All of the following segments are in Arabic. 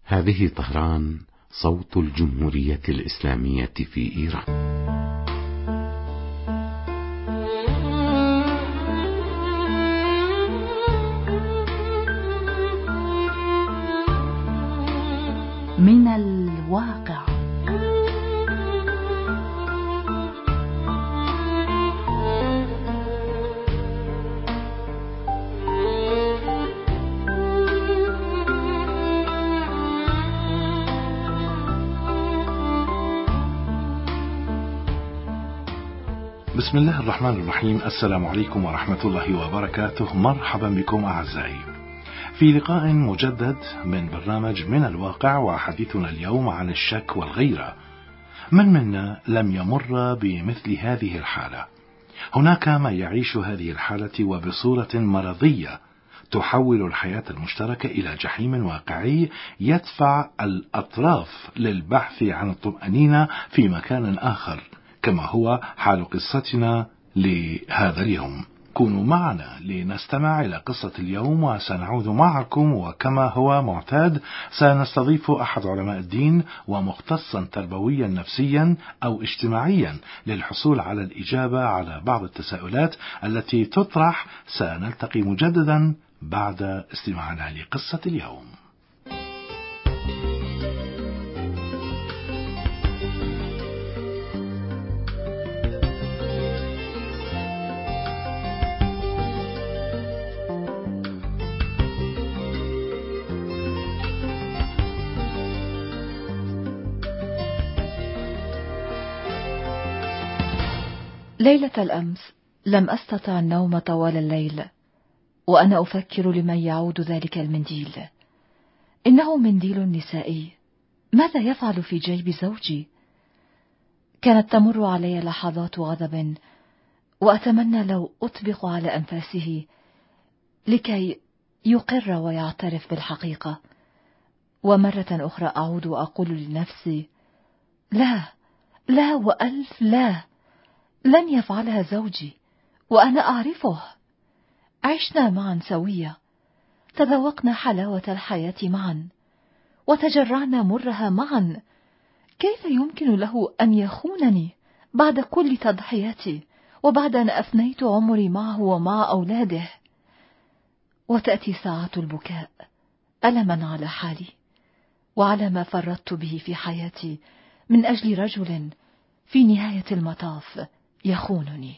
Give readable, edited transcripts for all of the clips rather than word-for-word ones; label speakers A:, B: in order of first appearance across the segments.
A: هذه طهران، صوت الجمهورية الإسلامية في إيران.
B: من الواقع.
C: بسم الله الرحمن الرحيم. السلام عليكم ورحمة الله وبركاته. مرحبا بكم أعزائي في لقاء مجدد من برنامج من الواقع، وحديثنا اليوم عن الشك والغيرة. من منا لم يمر بمثل هذه الحالة؟ هناك من يعيش هذه الحالة وبصورة مرضية تحول الحياة المشتركة إلى جحيم واقعي يدفع الأطراف للبحث عن الطمأنينة في مكان آخر، كما هو حال قصتنا لهذا اليوم. كونوا معنا لنستمع إلى قصة اليوم، وسنعود معكم وكما هو معتاد سنستضيف أحد علماء الدين ومختصا تربويا نفسيا أو اجتماعيا للحصول على الإجابة على بعض التساؤلات التي تطرح. سنلتقي مجددا بعد استماعنا لقصة اليوم.
B: ليلة الأمس لم أستطع النوم طوال الليل، وأنا أفكر لمن يعود ذلك المنديل. إنه منديل نسائي. ماذا يفعل في جيب زوجي؟ كانت تمر علي لحظات غضب، وأتمنى لو أطبق على أنفاسه لكي يقر ويعترف بالحقيقة. ومرة أخرى أعود وأقول لنفسي: لا، لا وألف لا، لن يفعلها زوجي، وأنا أعرفه. عشنا معا سوية، تذوقنا حلاوة الحياة معا، وتجرعنا مرها معا. كيف يمكن له أن يخونني بعد كل تضحياتي، وبعد أن أفنيت عمري معه ومع أولاده؟ وتأتي ساعة البكاء ألما على حالي، وعلى ما فرطت به في حياتي من أجل رجل في نهاية المطاف يخونني.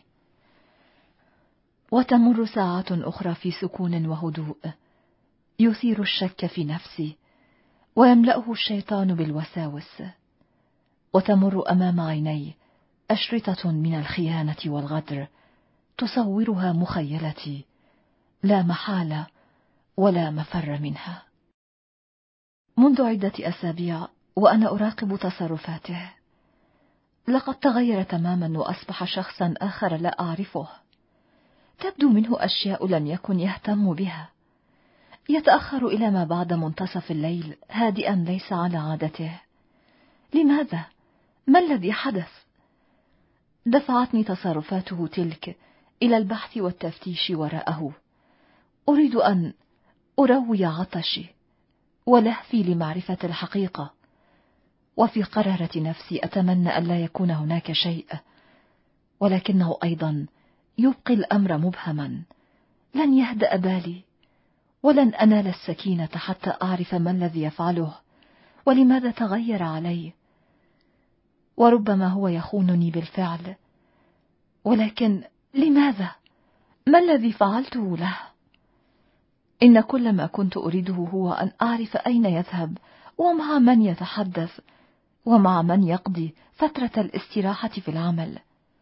B: وتمر ساعات أخرى في سكون وهدوء يثير الشك في نفسي، ويملأه الشيطان بالوساوس. وتمر أمام عيني أشرطة من الخيانة والغدر تصورها مخيلتي، لا محالة ولا مفر منها. منذ عدة أسابيع وأنا أراقب تصرفاته. لقد تغير تماما وأصبح شخصا آخر لا أعرفه. تبدو منه أشياء لم يكن يهتم بها. يتأخر إلى ما بعد منتصف الليل هادئا ليس على عادته. لماذا؟ ما الذي حدث؟ دفعتني تصرفاته تلك إلى البحث والتفتيش وراءه. أريد أن أروي عطشي ولهفي لمعرفة الحقيقة. وفي قرارة نفسي أتمنى أن لا يكون هناك شيء، ولكنه أيضا يبقي الأمر مبهما. لن يهدأ بالي، ولن أنال السكينة حتى أعرف ما الذي يفعله ولماذا تغير علي. وربما هو يخونني بالفعل، ولكن لماذا؟ ما الذي فعلته له؟ إن كل ما كنت أريده هو أن أعرف أين يذهب، ومع من يتحدث، ومع من يقضي فترة الاستراحة في العمل.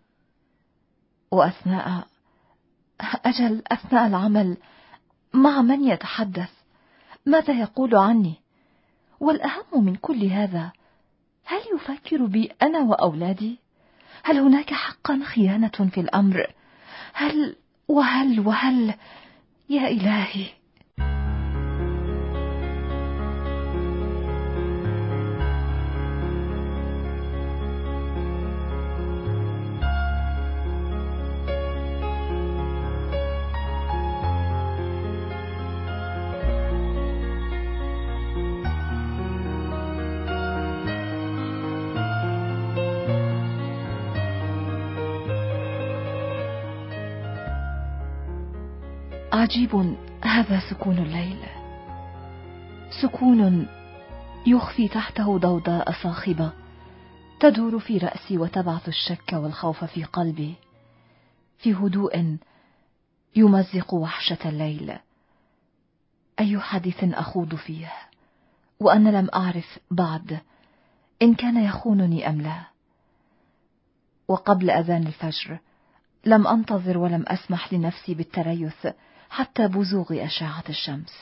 B: وأثناء العمل مع من يتحدث؟ ماذا يقول عني؟ والأهم من كل هذا، هل يفكر بي أنا وأولادي؟ هل هناك حقا خيانة في الأمر؟ هل يا إلهي. عجيب هذا سكون الليل، سكون يخفي تحته ضوضاء صاخبة تدور في رأسي وتبعث الشك والخوف في قلبي، في هدوء يمزق وحشة الليل. أي حديث أخوض فيه وأنا لم أعرف بعد إن كان يخونني أم لا. وقبل أذان الفجر لم أنتظر ولم أسمح لنفسي بالتريث حتى بزوغ أشعة الشمس.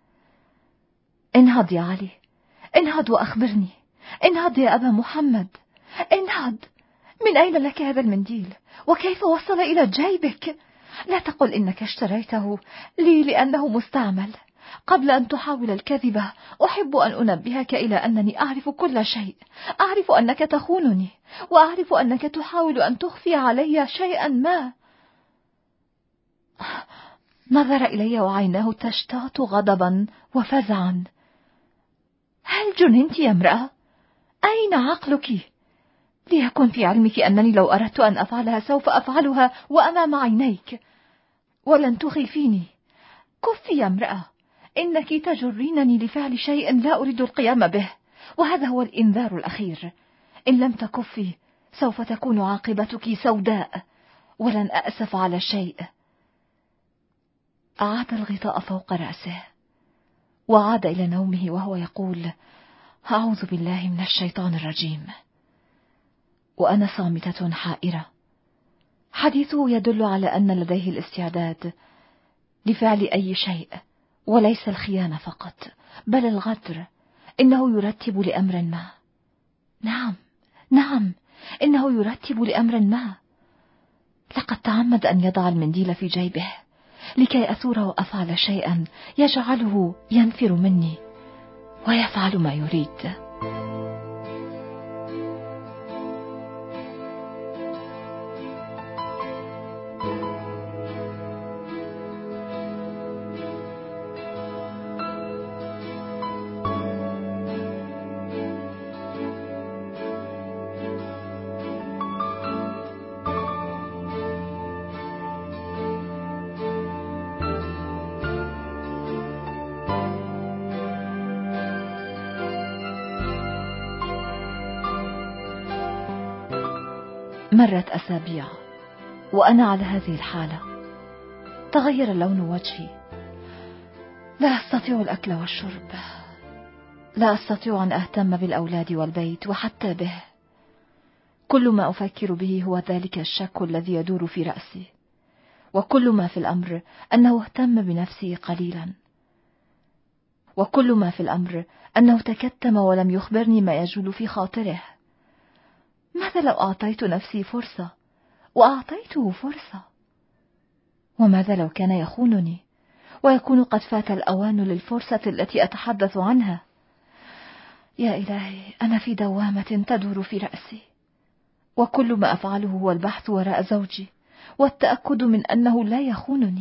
B: انهض يا علي، انهض وأخبرني، انهض يا أبا محمد، انهض. من أين لك هذا المنديل؟ وكيف وصل إلى جيبك؟ لا تقل إنك اشتريته لي لأنه مستعمل. قبل أن تحاول الكذبة أحب أن أنبهك إلى أنني أعرف كل شيء، أعرف أنك تخونني، وأعرف أنك تحاول أن تخفي علي شيئا ما. نظر إلي وعيناه تشتاط غضبا وفزعا. هل جننت يا امرأة؟ أين عقلك؟ ليكن في علمك أنني لو أردت أن أفعلها سوف أفعلها وأمام عينيك، ولن تخيفيني. كفي يا امرأة، إنك تجرينني لفعل شيء لا أريد القيام به، وهذا هو الإنذار الأخير. إن لم تكفي سوف تكون عاقبتك سوداء، ولن أأسف على شيء. أعاد الغطاء فوق رأسه وعاد إلى نومه وهو يقول: أعوذ بالله من الشيطان الرجيم. وأنا صامتة حائرة. حديثه يدل على أن لديه الاستعداد لفعل أي شيء، وليس الخيانة فقط بل الغدر. إنه يرتب لأمر ما. نعم، إنه يرتب لأمر ما. لقد تعمد أن يضع المنديل في جيبه لكي أثور وأفعل شيئا يجعله ينفر مني ويفعل ما يريد. مرت أسابيع وأنا على هذه الحالة. تغير لون وجهي. لا أستطيع الأكل والشرب، لا أستطيع أن أهتم بالأولاد والبيت وحتى به. كل ما أفكر به هو ذلك الشك الذي يدور في رأسي، وكل ما في الأمر أنه اهتم بنفسه قليلا، وكل ما في الأمر أنه تكتم ولم يخبرني ما يجول في خاطره. ماذا لو أعطيت نفسي فرصة وأعطيته فرصة؟ وماذا لو كان يخونني ويكون قد فات الأوان للفرصة التي أتحدث عنها؟ يا إلهي، أنا في دوامة تدور في رأسي، وكل ما أفعله هو البحث وراء زوجي والتأكد من أنه لا يخونني.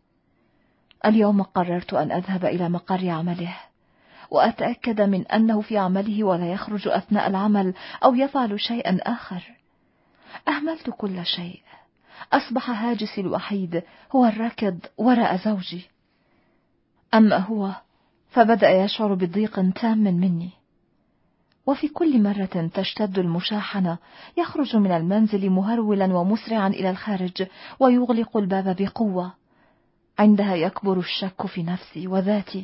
B: اليوم قررت أن أذهب إلى مقر عمله وأتأكد من أنه في عمله ولا يخرج أثناء العمل أو يفعل شيئا آخر. أهملت كل شيء. أصبح هاجسي الوحيد هو الركض وراء زوجي. أما هو فبدأ يشعر بضيق تام مني، وفي كل مرة تشتد المشاحنة يخرج من المنزل مهرولا ومسرعا إلى الخارج ويغلق الباب بقوة. عندها يكبر الشك في نفسي وذاتي.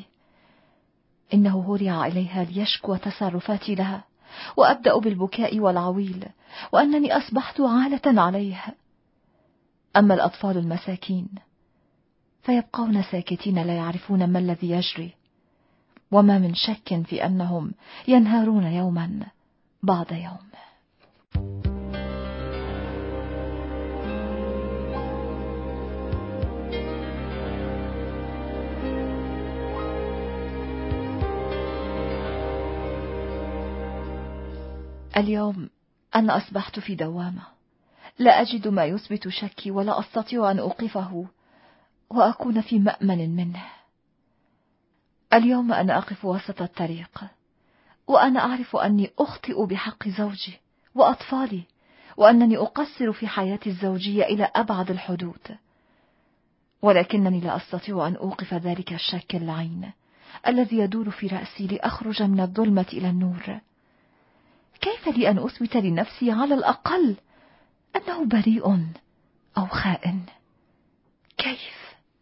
B: إنه هرع إليها ليشكو تصرفاتي لها، وأبدأ بالبكاء والعويل، وأنني أصبحت عالة عليه. أما الأطفال المساكين فيبقون ساكتين لا يعرفون ما الذي يجري، وما من شك في أنهم ينهارون يوما بعد يوم. اليوم أنا أصبحت في دوامة، لا أجد ما يثبت شكي ولا أستطيع أن أوقفه وأكون في مأمن منه. اليوم أنا أقف وسط الطريق وأنا أعرف أني أخطئ بحق زوجي وأطفالي، وأنني أقصر في حياتي الزوجية إلى أبعد الحدود، ولكنني لا أستطيع أن أوقف ذلك الشك اللعين الذي يدور في رأسي لأخرج من الظلمة إلى النور. كيف لي أن أثبت لنفسي على الأقل أنه بريء أو خائن؟ كيف؟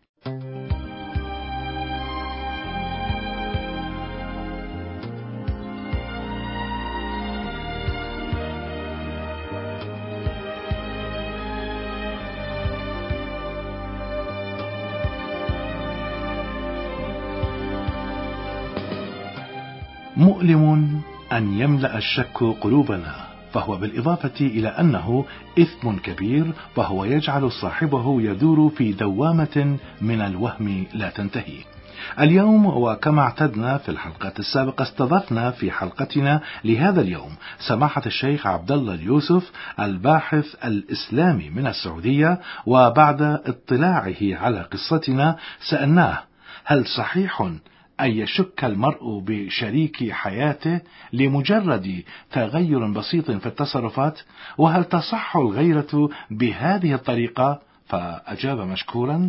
C: مؤلم أن يملأ الشك قلوبنا، فهو بالإضافة إلى أنه إثم كبير، فهو يجعل صاحبه يدور في دوامة من الوهم لا تنتهي. اليوم وكما اعتدنا في الحلقات السابقة استضفنا في حلقتنا لهذا اليوم سماحة الشيخ عبد الله اليوسف الباحث الإسلامي من السعودية، وبعد اطلاعه على قصتنا سألناه: هل صحيح أن يشك المرء بشريك حياته لمجرد تغير بسيط في التصرفات؟ وهل تصح الغيرة بهذه الطريقة؟ فأجاب مشكورا: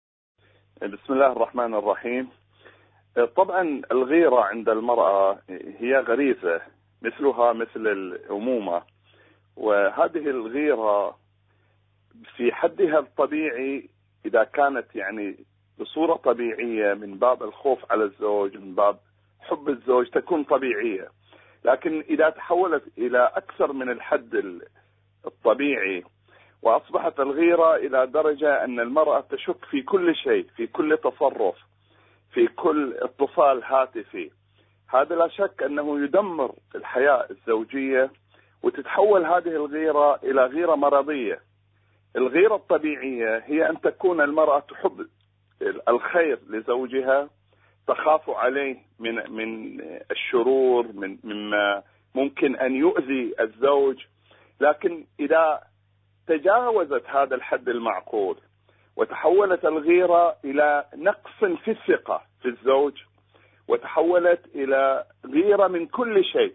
D: بسم الله الرحمن الرحيم. طبعا الغيرة عند المرأة هي غريزة مثلها مثل الأمومة، وهذه الغيرة في حدها الطبيعي إذا كانت يعني بصورة طبيعية من باب الخوف على الزوج، من باب حب الزوج، تكون طبيعية. لكن إذا تحولت إلى أكثر من الحد الطبيعي وأصبحت الغيرة إلى درجة أن المرأة تشك في كل شيء، في كل تصرف، في كل اتصال هاتفي، هذا لا شك أنه يدمر الحياة الزوجية، وتتحول هذه الغيرة إلى غيرة مرضية. الغيرة الطبيعية هي أن تكون المرأة تحب الخير لزوجها، تخاف عليه من الشرور، مما ممكن أن يؤذي الزوج. لكن إذا تجاوزت هذا الحد المعقول وتحولت الغيرة إلى نقص في الثقة في الزوج، وتحولت إلى غيرة من كل شيء،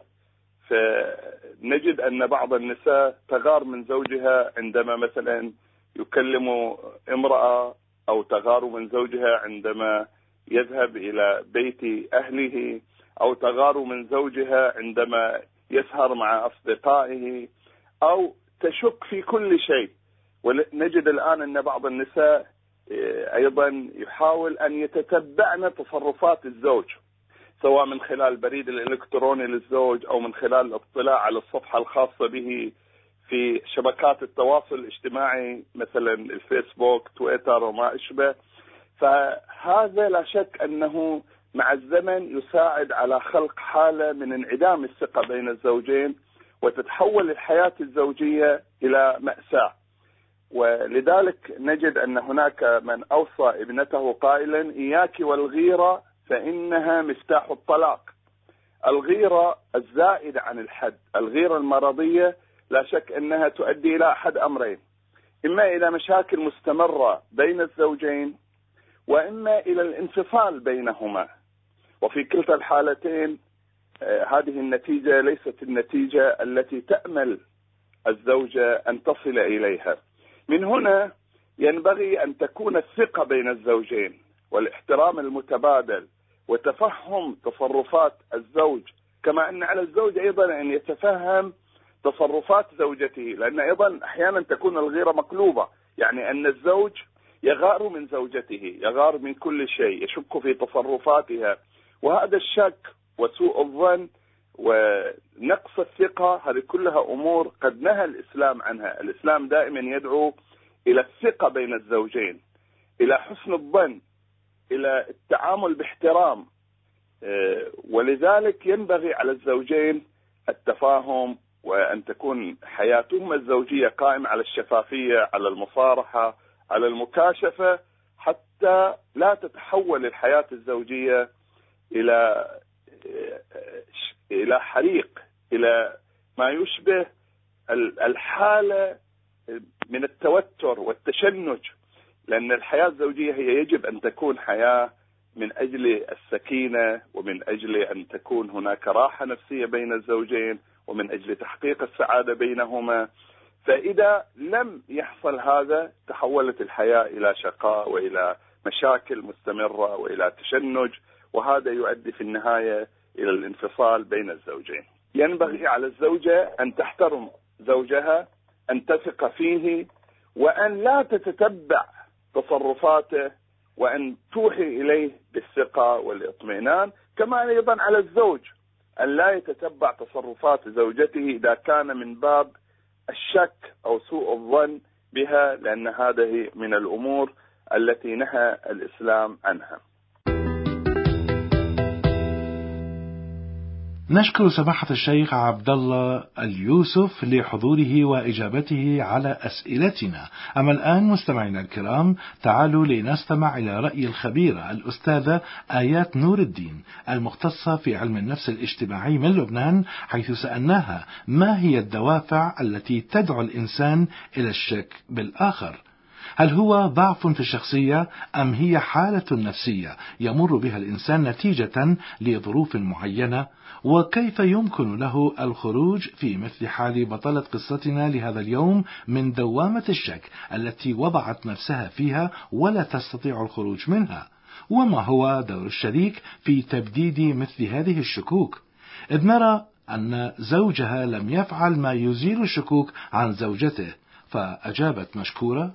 D: فنجد أن بعض النساء تغار من زوجها عندما مثلا يكلم امرأة، أو تغار من زوجها عندما يذهب إلى بيت أهله، أو تغار من زوجها عندما يسهر مع أصدقائه، أو تشك في كل شيء. ونجد الآن أن بعض النساء أيضا يحاول أن يتتبعن تصرفات الزوج، سواء من خلال البريد الإلكتروني للزوج، أو من خلال الاطلاع على الصفحة الخاصة به في شبكات التواصل الاجتماعي مثلا الفيسبوك، تويتر وما أشبه. فهذا لا شك أنه مع الزمن يساعد على خلق حالة من انعدام الثقة بين الزوجين، وتتحول الحياة الزوجية إلى مأساة. ولذلك نجد أن هناك من أوصى ابنته قائلا: إياك والغيرة فإنها مفتاح الطلاق. الغيرة الزائدة عن الحد، الغيرة المرضية، لا شك أنها تؤدي إلى أحد أمرين: إما إلى مشاكل مستمرة بين الزوجين، وإما إلى الانفصال بينهما. وفي كلتا الحالتين هذه النتيجة ليست النتيجة التي تأمل الزوجة أن تصل إليها. من هنا ينبغي أن تكون الثقة بين الزوجين، والاحترام المتبادل، وتفهم تصرفات الزوج، كما أن على الزوج أيضا أن يتفهم تصرفات زوجته، لأن أيضا أحيانا تكون الغيرة مقلوبة، يعني أن الزوج يغار من زوجته، يغار من كل شيء، يشك في تصرفاتها. وهذا الشك وسوء الظن ونقص الثقة هذه كلها أمور قد نهى الإسلام عنها. الإسلام دائما يدعو إلى الثقة بين الزوجين، إلى حسن الظن، إلى التعامل باحترام. ولذلك ينبغي على الزوجين التفاهم، وأن تكون حياتهما الزوجية قائمة على الشفافية، على المصارحة، على المكاشفة، حتى لا تتحول الحياة الزوجية إلى حريق، إلى ما يشبه الحالة من التوتر والتشنج. لأن الحياة الزوجية هي يجب أن تكون حياة من أجل السكينة، ومن أجل أن تكون هناك راحة نفسية بين الزوجين، ومن أجل تحقيق السعادة بينهما. فإذا لم يحصل هذا تحولت الحياة إلى شقاء وإلى مشاكل مستمرة وإلى تشنج، وهذا يؤدي في النهاية إلى الانفصال بين الزوجين. ينبغي على الزوجة أن تحترم زوجها، أن تثق فيه، وأن لا تتتبع تصرفاته، وأن توحي إليه بالثقة والاطمئنان. كما أيضا على الزوج أن لا يتتبع تصرفات زوجته إذا كان من باب الشك أو سوء الظن بها، لأن هذه من الأمور التي نهى الإسلام عنها.
C: نشكر سماحة الشيخ عبد الله اليوسف لحضوره وإجابته على أسئلتنا. أما الآن مستمعينا الكرام، تعالوا لنستمع إلى رأي الخبيرة الأستاذة آيات نور الدين المختصة في علم النفس الاجتماعي من لبنان، حيث سألناها ما هي الدوافع التي تدعو الإنسان إلى الشك بالآخر؟ هل هو ضعف في الشخصية أم هي حالة نفسية يمر بها الإنسان نتيجة لظروف معينة؟ وكيف يمكن له الخروج في مثل حال بطلة قصتنا لهذا اليوم من دوامة الشك التي وضعت نفسها فيها ولا تستطيع الخروج منها؟ وما هو دور الشريك في تبديد مثل هذه الشكوك؟ إذ نرى أن زوجها لم يفعل ما يزيل الشكوك عن زوجته، فأجابت مشكورة: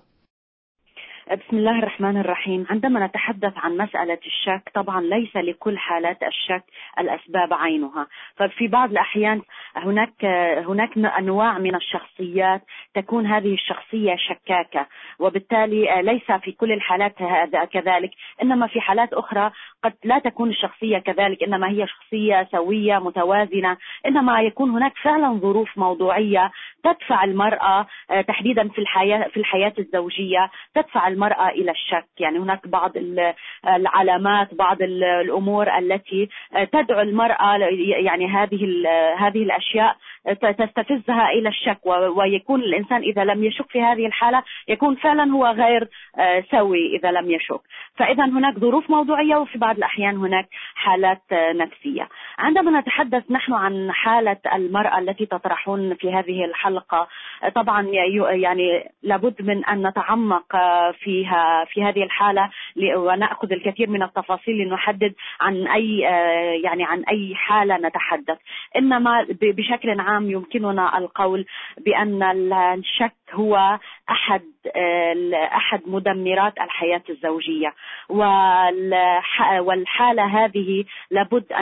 E: بسم الله الرحمن الرحيم. عندما نتحدث عن مسألة الشك، طبعا ليس لكل حالات الشك الأسباب عينها، ففي بعض الأحيان هناك أنواع من الشخصيات تكون هذه الشخصية شكاكة، وبالتالي ليس في كل الحالات هذا كذلك، إنما في حالات أخرى قد لا تكون الشخصية كذلك، إنما هي شخصية سوية متوازنة، إنما يكون هناك فعلا ظروف موضوعية تدفع المرأة تحديدا في الحياة الزوجية، تدفع المرأة إلى الشك. يعني هناك بعض العلامات، بعض الأمور التي تدعو المرأة، يعني هذه الأشياء تستفزها إلى الشك، ويكون الإنسان إذا لم يشك في هذه الحالة يكون فعلا هو غير سوي إذا لم يشك. فإذا هناك ظروف موضوعية، وفي بعض الأحيان هناك حالات نفسية. عندما نتحدث نحن عن حالة المرأة التي تطرحون في هذه الحلقة، طبعا يعني لابد من أن نتعمق فيها في هذه الحالة ونأخذ الكثير من التفاصيل لنحدد عن أي حالة نتحدث. إنما بشكل عام يمكننا القول بأن الشك هو أحد مدمرات الحياة الزوجية، والحالة هذه لابد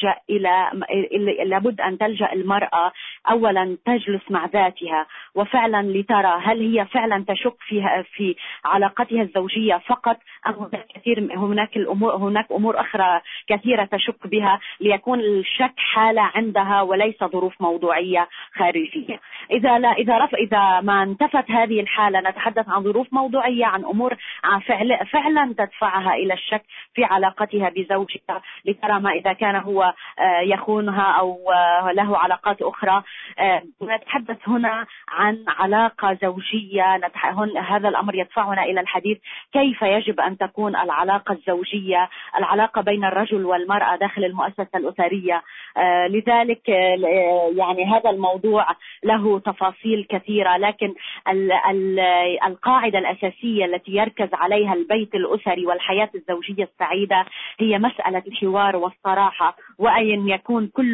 E: أن تلجأ المرأة أولا تجلس مع ذاتها وفعلا لترى هل هي فعلا تشك في علاقتها الزوجية فقط، أم هناك أمور أخرى كثيرة تشك بها، ليكون الشك حالة عندها وليس ظروف موضوعية خارجية. إذا ما انتفت هذه الحالة نتحدث عن ظروف موضوعية، عن أمور فعلا تدفعها إلى الشك في علاقتها بزوجها، لترى ما إذا كان هو يخونها أو له علاقات أخرى. نتحدث هنا عن علاقة زوجية، هذا الأمر يدفعنا إلى الحديث كيف يجب أن تكون العلاقة الزوجية، العلاقة بين الرجل والمرأة داخل المؤسسة الأسرية. لذلك يعني هذا الموضوع له تفاصيل كثيرة، لكن القاعدة الأساسية التي يركز عليها البيت الأسري والحياة الزوجية السعيدة هي مسألة الحوار والصراحة، وأن يكون كل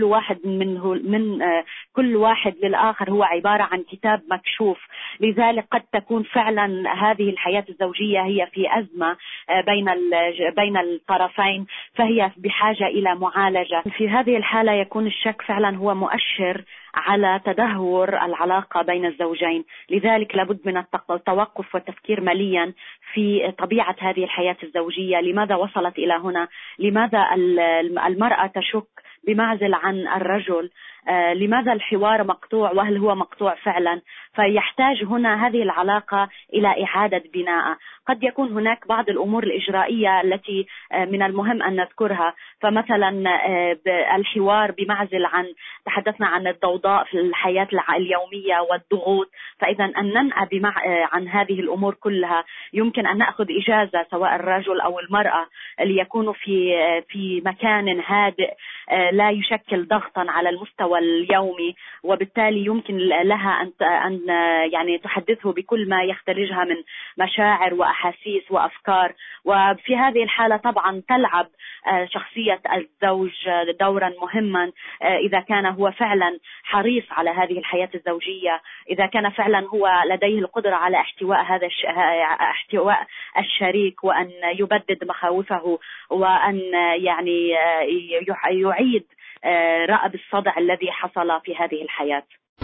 E: واحد للآخر هو عبارة عن كتاب مكشوف. لذلك قد تكون فعلا هذه الحياة الزوجية هي في أزمة بين الطرفين، فهي بحاجة إلى معالجة. في هذه الحالة يكون الشك فعلا هو مؤشر على تدهور العلاقة بين الزوجين. لذلك لابد من التوقف والتفكير مليا في طبيعة هذه الحياة الزوجية، لماذا وصلت إلى هنا، لماذا المرأة تشك بمعزل عن الرجل، لماذا الحوار مقطوع وهل هو مقطوع فعلا. فيحتاج هنا هذه العلاقة إلى إعادة بناء. قد يكون هناك بعض الأمور الإجرائية التي من المهم أن نذكرها، فمثلا الحوار بمعزل عن، تحدثنا عن الضوضاء في الحياة اليومية والضغوط، فإذا أن ننأى عن هذه الأمور كلها. يمكن أن نأخذ إجازة سواء الرجل أو المرأة ليكونوا في مكان هادئ لا يشكل ضغطا على المستوى اليومي، وبالتالي يمكن لها أن يعني تحدثه بكل ما يختلجها من مشاعر وأحاسيس وأفكار. وفي هذه الحالة طبعا تلعب شخصية الزوج دورا مهما، إذا كان هو فعلا حريص على هذه الحياة الزوجية، إذا كان فعلا هو لديه القدرة على احتواء الشريك، وأن يبدد مخاوفه، وأن يعني يعيد رأب الصدع الذي حصل في هذه الحياة.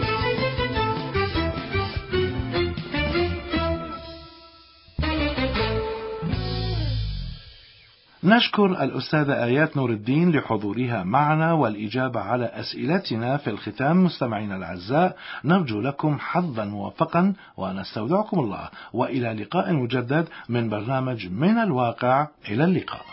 C: نشكر الأستاذة آيات نور الدين لحضورها معنا والإجابة على أسئلتنا. في الختام مستمعينا الأعزاء، نرجو لكم حظا موفقا ونستودعكم الله، وإلى لقاء مجدد من برنامج من الواقع. إلى اللقاء.